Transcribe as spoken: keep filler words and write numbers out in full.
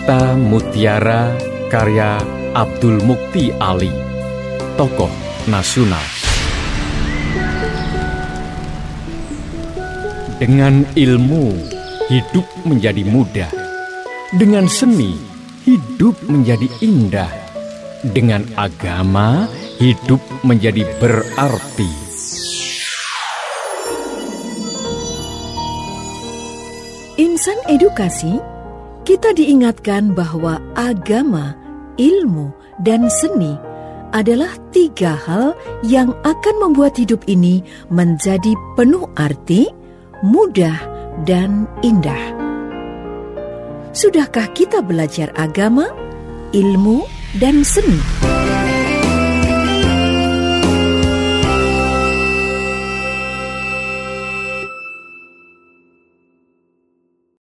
Cerita Mutiara karya Abdul Mukti Ali, tokoh nasional. Dengan ilmu, hidup menjadi mudah. Dengan seni, hidup menjadi indah. Dengan agama, hidup menjadi berarti. Insan edukasi, kita diingatkan bahwa agama, ilmu, dan seni adalah tiga hal yang akan membuat hidup ini menjadi penuh arti, mudah, dan indah. Sudahkah kita belajar agama, ilmu, dan seni?